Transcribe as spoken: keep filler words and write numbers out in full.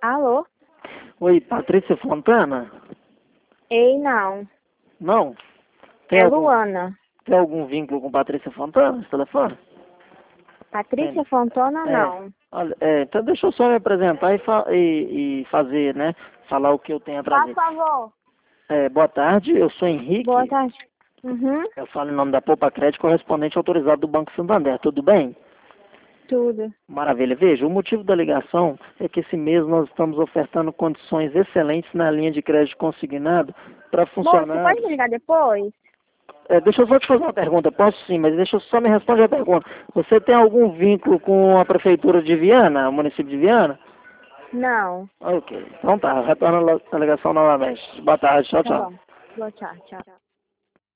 Alô? Oi, Patrícia Fontana? Ei, não. Não? Tem É algum, Luana. tem algum vínculo com Patrícia Fontana, esse telefone? Patrícia Tem. Fontana, É. não. Olha, é, então deixa eu só me apresentar e, fa e, e fazer, né? Falar o que eu tenho a Faz trazer. favor. É, boa tarde, eu sou Henrique. Boa tarde. Uhum. Eu falo em nome da Poupa Crédito, correspondente autorizado do Banco Santander. Tudo bem? Tudo. Maravilha. Veja, o motivo da ligação é que esse mês nós estamos ofertando condições excelentes na linha de crédito consignado para Moço, você pode funcionários. me ligar depois? É, deixa eu só te fazer uma pergunta. Posso sim, mas deixa eu só me responder a pergunta. Você tem algum vínculo com a prefeitura de Viana, o município de Viana? Não. Ok. Então tá, retorna a ligação novamente. Boa tarde. Tchau, Tá tchau. bom. Boa tarde. Tchau.